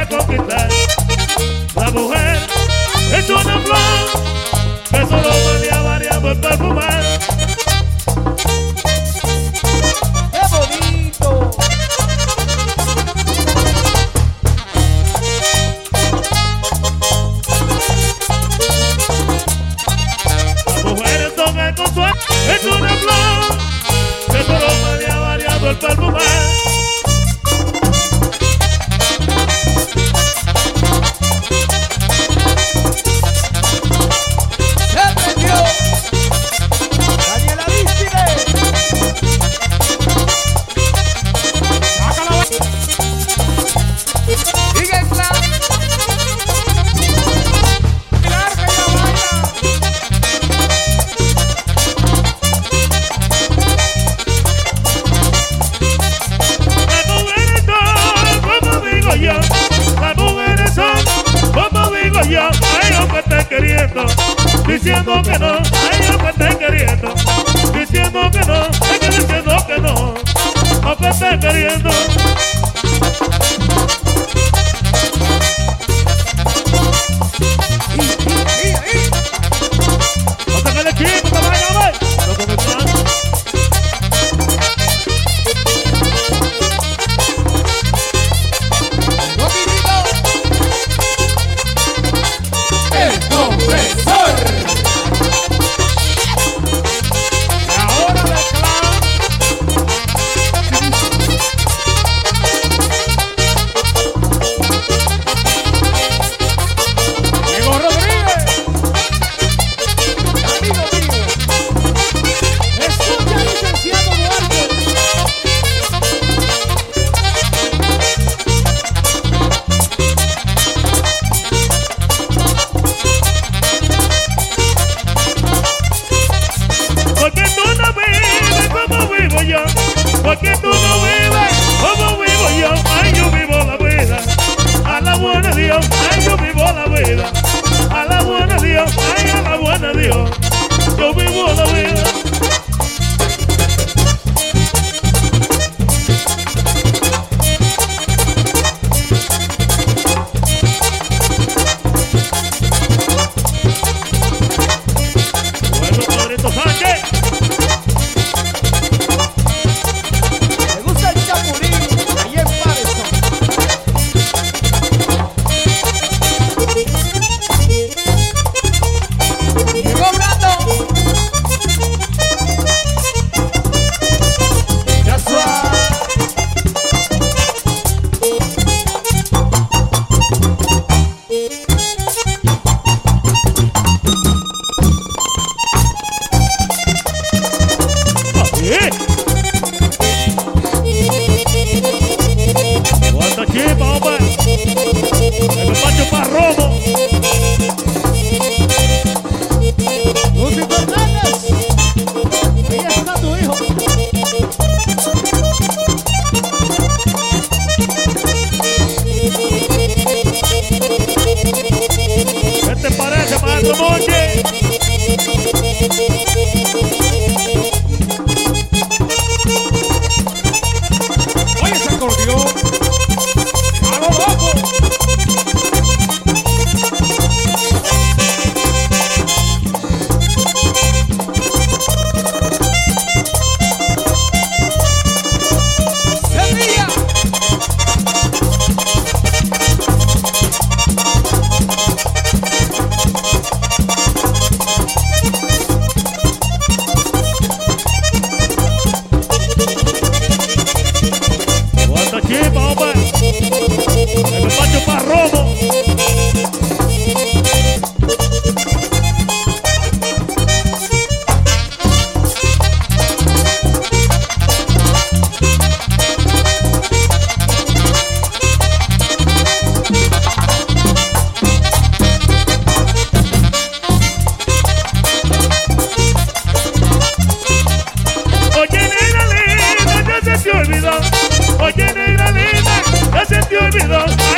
conquistar. La mujer es una flor que solo venía variando el perfumar. ¡Qué bonito! La mujer es don el consuelo, es una flor que solo venía variando el perfumar. Diciendo que no, ay, yo que esté queriendo. Diciendo que no, es que diciendo que no, aunque esté queriendo. No te quedes quieto, te vayas a ver. No comenzamos. Porque tú no vives como vivo yo. Ay, yo vivo la vida a la buena Dios. Ay, yo vivo la vida a la buena Dios. Ay, a la buena Dios. Yo vivo la vida. Bueno, Padrito Sánchez. Cuánta chipa, hombre. El despacho para robo. Lucy Fernández. Ella está tu hijo. ¿Qué te parece, Maestro Monche? Oye, ese acordeón. A lo loco. Sevilla. Cuánta chipa, hombre. El despacho para robo. Oye, negra linda, ya se te olvidó. Oye, negra linda, ya se te olvidó.